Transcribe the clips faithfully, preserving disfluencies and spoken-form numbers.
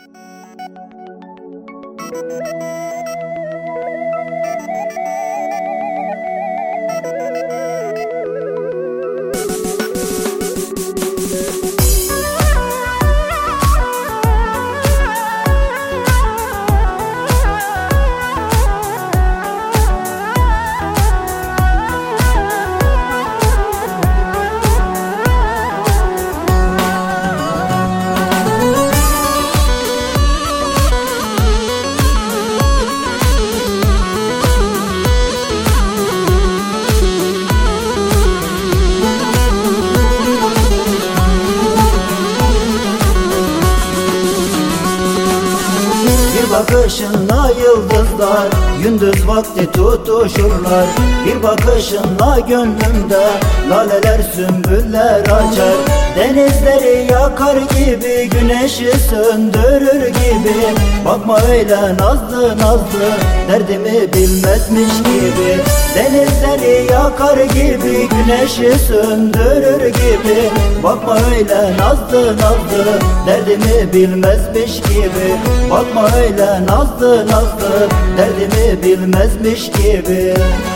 bakışınla yıldızlar gündüz vakti tutuşurlar. Bir bakışınla gönlümde laleler sümbüller açar. Denizleri yakar gibi, güneşi söndürür gibi. Bakma öyle nazlı nazlı, derdimi bilmezmiş gibi. Denizleri yakar gibi, güneşi söndürür gibi. Bakma öyle nazlı nazlı, derdimi bilmezmiş gibi. Bakma öyle nazlı nazlı, derdimi bilmezmiş gibi.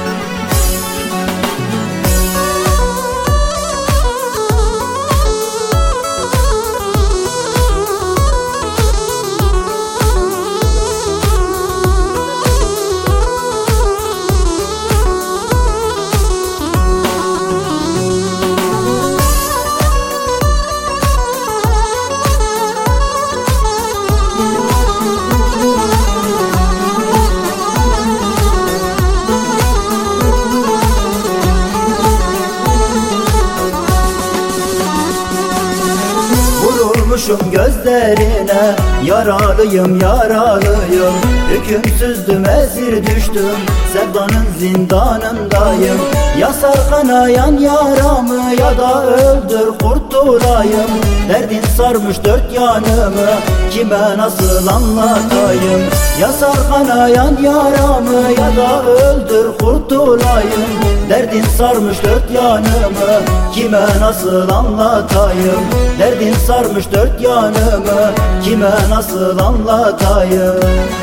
Vurulmuşum gözlerine, yaralıyım yaralıyım. Hükümsüzdüm, esir düştüm, sevdanın zindanındayım. Ya sar kanayan yaramı, ya da öldür kurtulayım. Derdin sarmış dört yanımı, kime nasıl anlatayım? Ya sar kanayan yaramı, ya da öldür kurtulayım. Derdin sarmış dört yanımı, kime nasıl anlatayım? Derdin sarmış dört yanımı, kime nasıl anlatayım?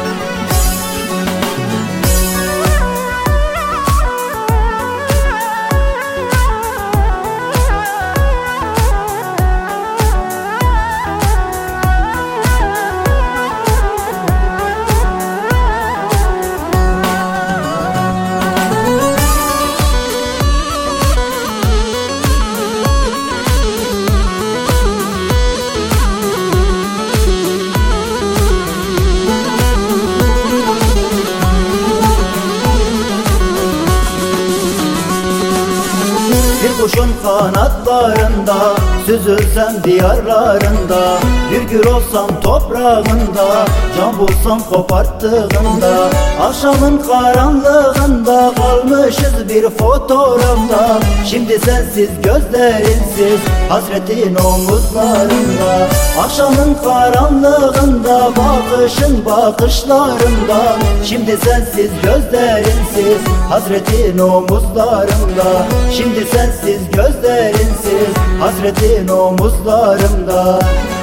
Kuşun kanatlarında, süzülsem diyarlarında. Bir gül olsam toprağında, can bulsam koparttığında. Akşamın karanlığında kalmışız bir fotoğrafta. Şimdi sensiz gözlerinsiz, hasretin omuzlarında. Akşamın karanlığında, bakışın bakışlarında. Şimdi sensiz gözlerinsiz, hasretin omuzlarında. Şimdi sensiz gözlerinsiz, hasretin omuzlarımda.